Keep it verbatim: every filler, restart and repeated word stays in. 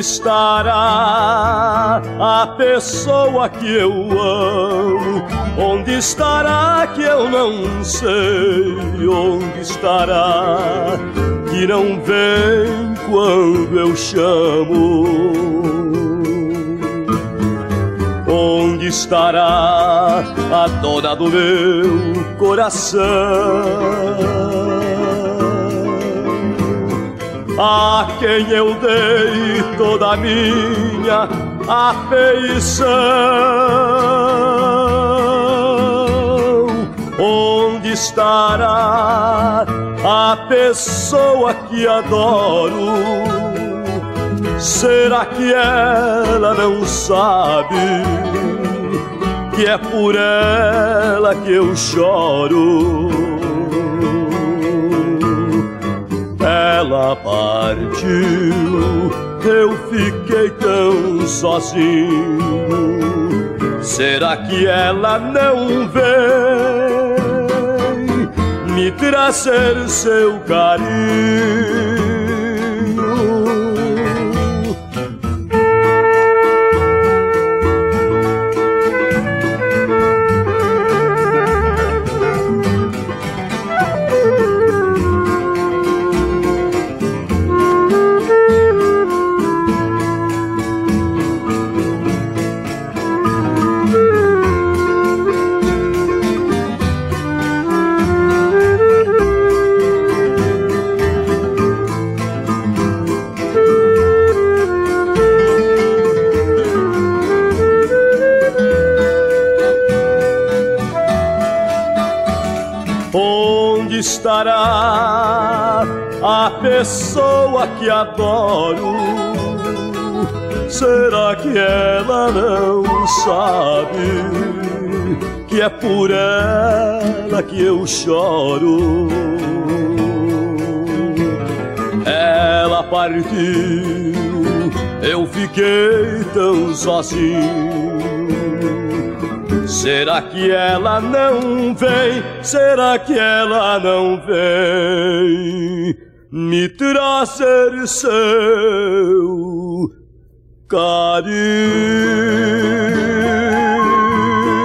estará a pessoa que eu amo? Onde estará que eu não sei? Onde estará que não vem quando eu chamo? Onde estará a dona do meu coração? A quem eu dei toda a minha afeição? Onde estará a pessoa que adoro? Será que ela não sabe que é por ela que eu choro? Ela partiu, eu fiquei tão sozinho. Será que ela não vem me trazer seu carinho? Estará a pessoa que adoro? Será que ela não sabe que é por ela que eu choro? Ela partiu, eu fiquei tão sozinho. Será que ela não vem? Será que ela não vem me trazer seu carinho?